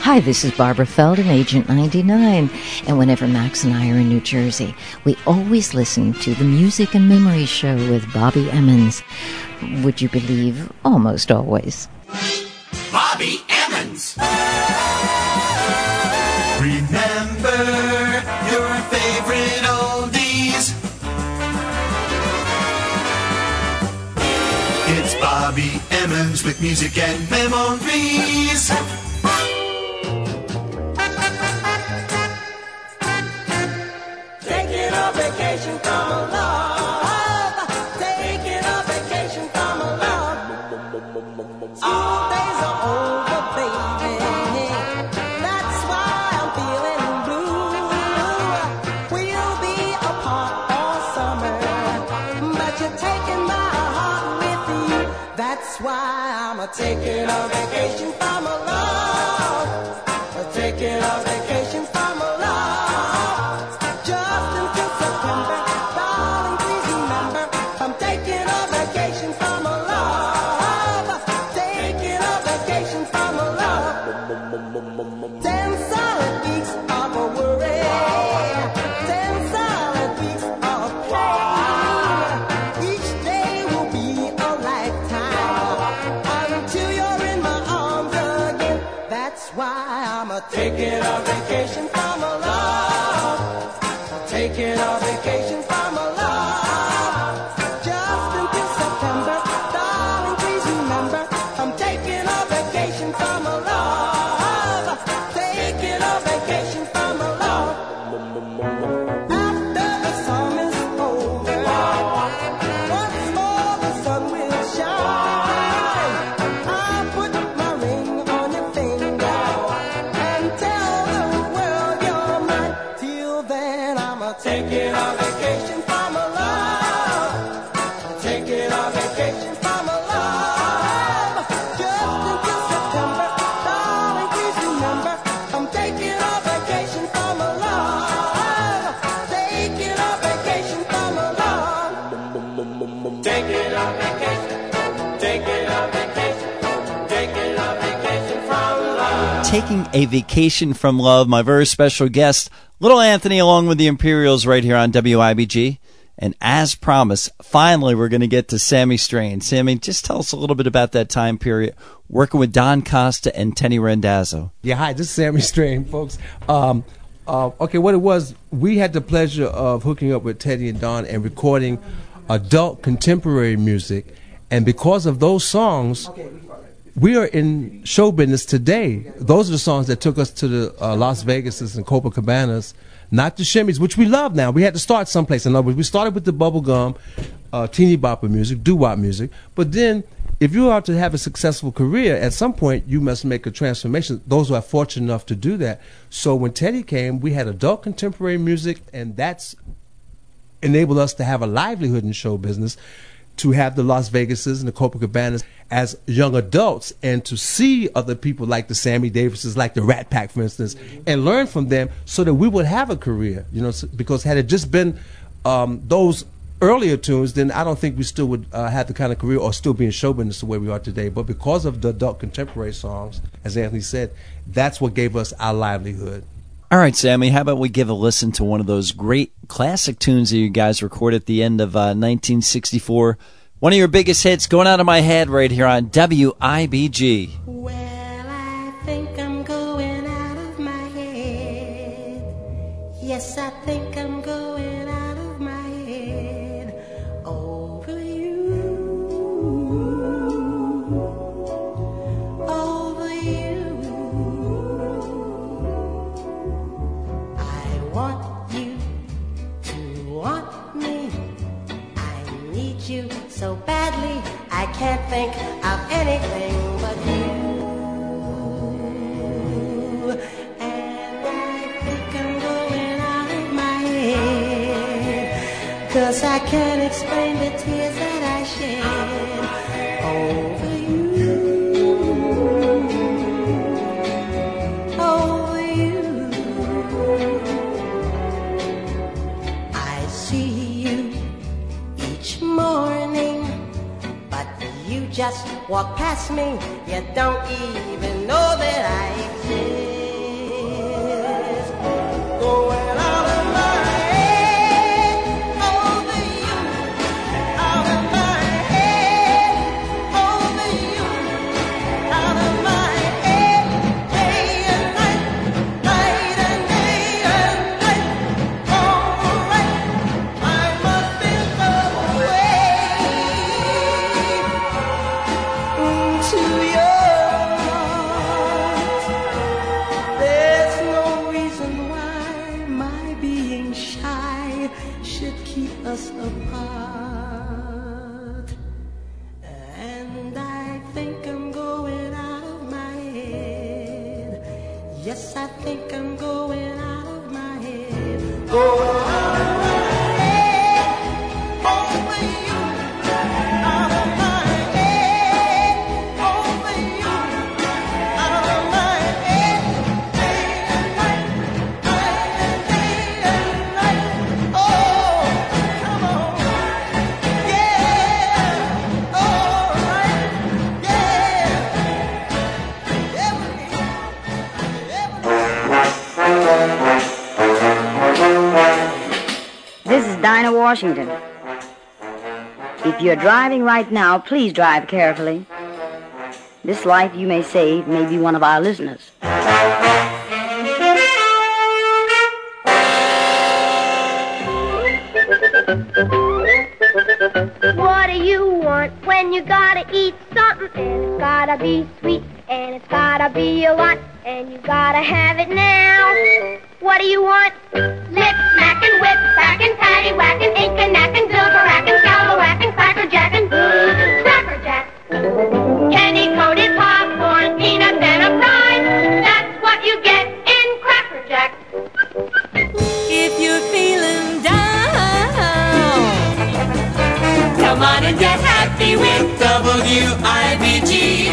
Hi, this is Barbara Feldon, Agent 99, and whenever Max and I are in New Jersey, we always listen to the Music and Memory Show with Bobby Emmons. Would you believe? Almost always. Bobby Emmons! Remember your favorite oldies. It's Bobby Emmons with music and memories. Taking a vacation from a love. Taking a vacation from a love. All days are over, baby. That's why I'm feeling blue. We'll be apart all summer, but you're taking my heart with you. That's why I'm taking a vacation from a love. Taking a vacation from a love. Just until September, darling, please remember, I'm taking a vacation from a love. Taking a vacation from a love. 10 solid weeks of a worry. 10 solid weeks of pain. Each day will be a lifetime until you're in my arms again. That's why I'm taking a vacation from a love. Taking a vacation from a love. Just until September, darling, please remember, I'm taking a vacation from a love. Taking a vacation from a love. After the summer is over, once more the sun will shine. I'll put my ring on your finger and tell the world you're mine. Till then, I'm taking a vacation from a love. Taking a vacation from a love. Just until September, darling, please remember, I'm taking a vacation from a love. Taking a vacation from a love. Taking a vacation. Taking a vacation. Taking a vacation from love. Taking a vacation from love, my very special guest, Little Anthony, along with the Imperials right here on WIBG. And as promised, finally we're going to get to Sammy Strain. Sammy, just tell us a little bit about that time period working with Don Costa and Teddy Randazzo. Yeah, hi, this is Sammy Strain, folks. Okay, what it was, we had the pleasure of hooking up with Teddy and Don and recording adult contemporary music. And because of those songs, we are in show business today. Those are the songs that took us to the Las Vegases and Copacabanas, not the shimmies, which we love now. We had to start someplace. In other words, we started with the bubblegum, teeny bopper music, doo-wop music. But then, if you are to have a successful career, at some point you must make a transformation. Those who are fortunate enough to do that. So when Teddy came, we had adult contemporary music, and that's enabled us to have a livelihood in show business, to have the Las Vegases and the Copacabanas as young adults, and to see other people like the Sammy Davises, like the Rat Pack, for instance, and learn from them so that we would have a career. You know, because had it just been those earlier tunes, then I don't think we still would have the kind of career or still be in show business the way we are today. But because of the adult contemporary songs, as Anthony said, that's what gave us our livelihood. All right, Sammy, how about we give a listen to one of those great classic tunes that you guys recorded at the end of 1964. One of your biggest hits, Going Out of My Head, right here on WIBG. Well, I think I'm going out of my head. Yes, I think I'm going out of my head over you. Over you. I want you to want me. I need you so badly, I can't think of anything but you. And I think I'm going out of my head, 'cause I can't explain the tears that I shed over you. Over you. I see you each morning, but you just walk past me. You don't even know that I exist. Yes, I think I'm going out of my head. Going out of my head. Over you. Out of my head. Over you. Out of my head. Day and night. Day and night. Oh, come on. Yeah. All right. Yeah. This is Dinah Washington. If you're driving right now, please drive carefully. This life you may save may be one of our listeners. What do you want when you gotta eat something? And it's gotta be sweet, and it's gotta be a lot, and you gotta have it now. What do you want? Lip smacking, whip cracking, patty whacking, ink and knacking, silver racking, scalawacking, cracker jacking, cracker jack. Candy coated popcorn, peanuts and a fry. That's what you get in Cracker Jack. If you're feeling down, come on and get happy with WIBG.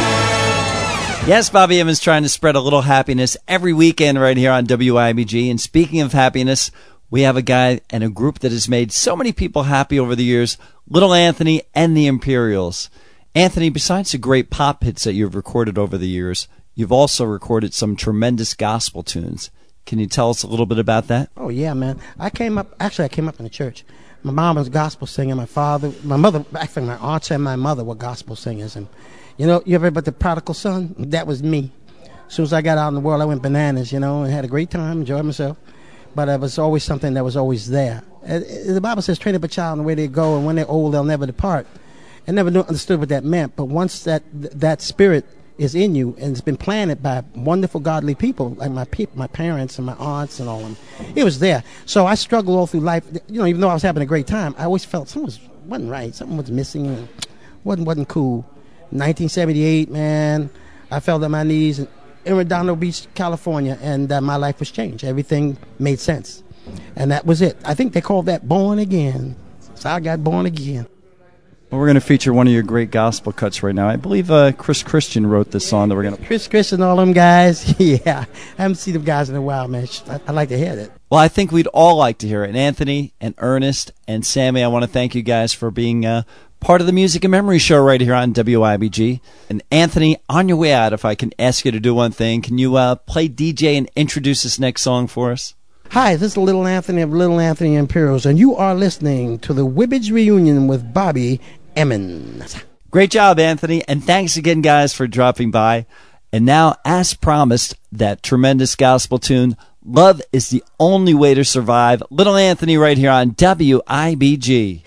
Yes, Bobby Emmons trying to spread a little happiness every weekend right here on WIBG. And speaking of happiness, we have a guy and a group that has made so many people happy over the years, Little Anthony and the Imperials. Anthony, besides the great pop hits that you've recorded over the years, you've also recorded some tremendous gospel tunes. Can you tell us a little bit about that? Oh, yeah, man. I came up in the church. My mom was gospel singer. My mother, actually my aunts and my mother were gospel singers. And, you ever heard about the prodigal son? That was me. As soon as I got out in the world, I went bananas, and had a great time, enjoyed myself. But it was always something that was always there. The Bible says, train up a child in the way they go, and when they're old, they'll never depart. I never understood what that meant, but once that spirit is in you and it's been planted by wonderful godly people like my parents and my aunts and all of them, it was there. So I struggled all through life. Even though I was having a great time, I always felt something wasn't right, something was missing, and wasn't cool. 1978, man, I fell on my knees in Redondo Beach, California, and my life was changed. Everything made sense, and that was it. I think they call that born again. So I got born again. Well, we're going to feature one of your great gospel cuts right now. I believe Chris Christian wrote this song that we're going to... Chris Christian, all them guys. Yeah, I haven't seen them guys in a while, man. I'd like to hear that. Well, I think we'd all like to hear it. And Anthony and Ernest and Sammy, I want to thank you guys for being part of the Music and Memory Show right here on WIBG. And Anthony, on your way out, if I can ask you to do one thing, can you play DJ and introduce this next song for us? Hi, this is Little Anthony of Little Anthony Imperials, and you are listening to the Wibbage Reunion with Bobby Emmons. Great job, Anthony, and thanks again, guys, for dropping by. And now, as promised, that tremendous gospel tune, Love is the Only Way to Survive. Little Anthony right here on WIBG.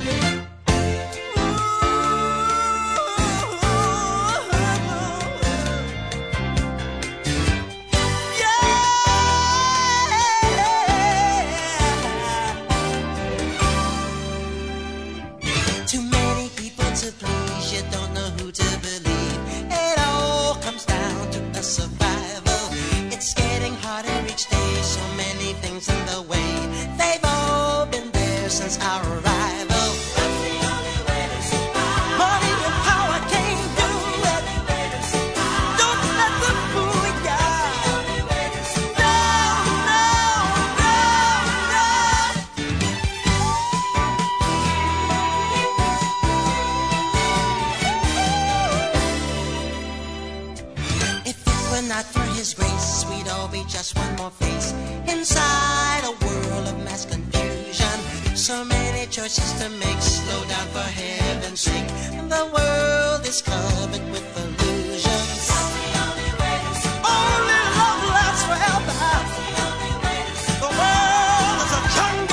Not for his grace, we'd all be just one more face inside a world of mass confusion. So many choices to make, slow down for heaven's sake. The world is covered with illusions. Only love lasts forever. The world is a jungle.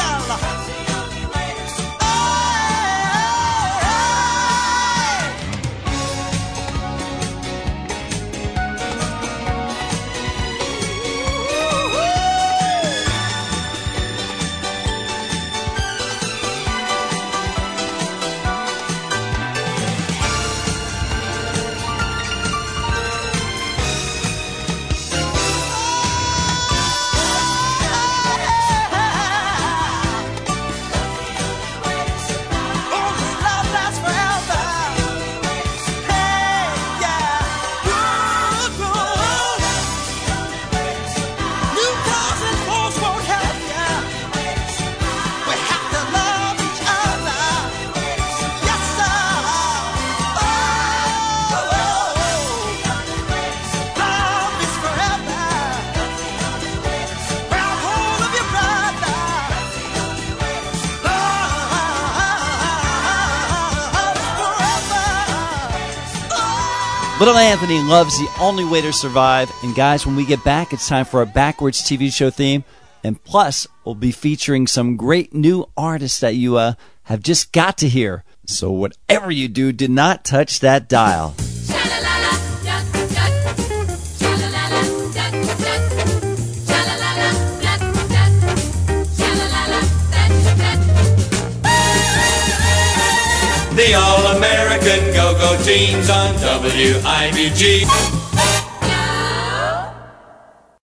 Little Anthony loves The Only Way to Survive. And guys, when we get back, it's time for a Backwards TV show theme. And plus, we'll be featuring some great new artists that you have just got to hear. So whatever you do, do not touch that dial. The All-American Go-Go Teams on WIBG.